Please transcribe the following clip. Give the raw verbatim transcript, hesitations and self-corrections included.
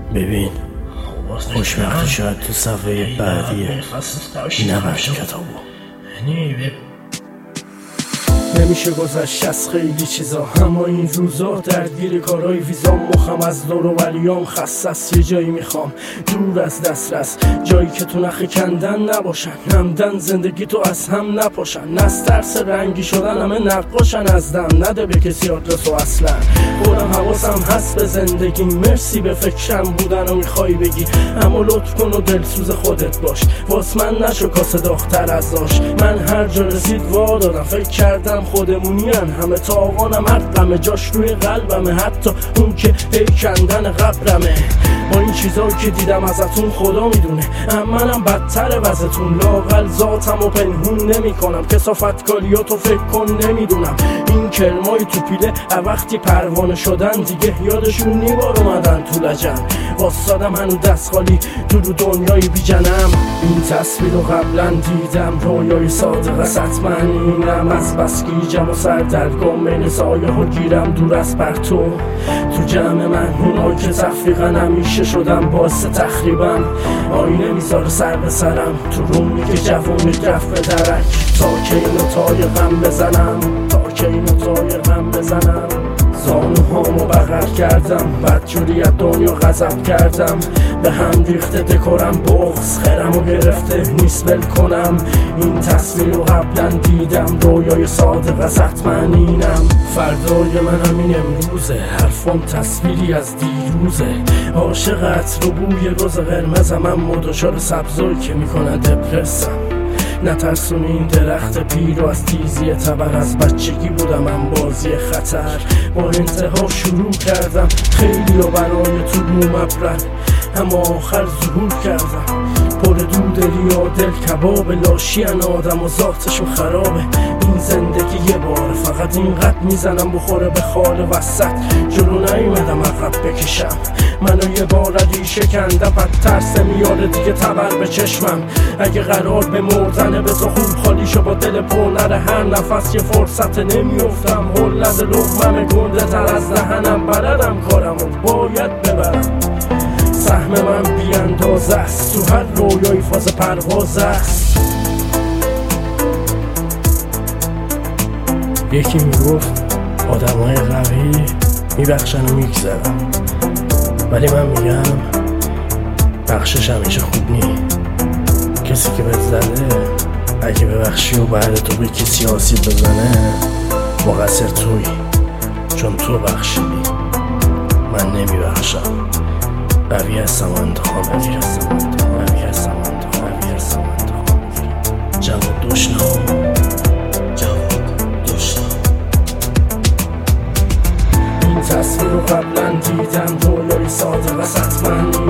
ببین خوشبختی شاید تو صفحه بعدیه، نبرد کتابو. نمیشه گذشت از خیلی چیزا، اما این روزا درگیر کارهای ویزا. مخم از دور و ولیام خسته است، یه جایی میخوام دور از دسترس، جایی که تو نخ کندن نباشن، نمدن زندگی تو از هم نپاشن. از ترس رنگی شدن همه نقاشن، از دم نده به کسی آدرس و اصلا خودم حواسم هست به زندگی. مرسی به فکرم بودن و میخوای بگی، اما لطف کن و دلسوز خودت باش، واس من نشو کاسه داختر از آش. من هر جا رسید وا دادم، فکر کردم خودمونین همه تاوانم، هر غم جاش روی قلبمه، حتی اون که هی کندن قبرمه. با این چیزایی که دیدم ازتون خدا میدونه، اما منم بدتر وزتون. لاغل ذاتم و پنهون نمی کنم، کسافت کاریاتو فکر کن نمیدونم. این کلمای تو پیله وقتی پروانه شدن، دیگه یادشون نیبار اومدن تو لجن. واسادم هنو دست خالی تو رو دنیای بی جنم. این تصویر رو قبلا دیدم، رویای صادق است حتما اینم. از بس گیجم و سردرگم بین سایه ها گیرم دور از پرتو. تو جمع من اونایی که تفریقن همیشه شدم باعث تخریبم. آینه میذاره سر به سرم، تو رومی که جوونی رفت به درک. تا که اینو تای غم بزنم، تا که اینو تای غم بزنم. زانوهامو بغل کردم، بدجوری از دنیا غضب کردم. به هم ریخته دکورم بغض، خرمو گرفته نیست ول کنم. این تصویر رو قبلا دیدم، رویای صادق از حتما اینم. فردای منم این امروزه، حرفم تصویری از دیروزه. عاشقت رو بوی روز قرمزم، اما دچار سبزایی که میکنه دپرسم. نترسون این درخت پیر و از تیزی تبر، از بچگی بودم من بازی خطر. با انتها شروع کردم، خیلی و برای تو مبرن، اما آخر ظهور کردم. پر دودلی و دل کباب لاشیان آدم و ذاتشون خرابه. این زندگی یه باره، فقط اینقدر میزنم بخوره به خال وسط. جلو نیومدم عقب بکشم، منو یه بار ردی شکندم. بد ترس میاره دیگه تبر به چشمم. اگه قرار به مردنه بذار خوب خالی شو با دل پر نره. هر نفس یه فرصت نمیافتم، هلد لقمم گنده تر از دهنم. بلدم کارمو باید ببرم، سهم من بی اندازه است. تو هر رویای فاز پرواز است. یکی میگفت آدمای قوی میبخشن و میگذرن، ولی من میگم بخشش همیشه خوب نی. کسی که بهت زده اگه ببخشی و بعد تو به کسی آسیب بزنه، مقصر توی، چون تو بخشیدی. من نمیبخشم، قوی هستم و انتخاب قوی هستم قوی هستم قوی هستم جواد دشنام جواد دشنام. این تصویر رو قبلا دیدم، رویای صادق است حتما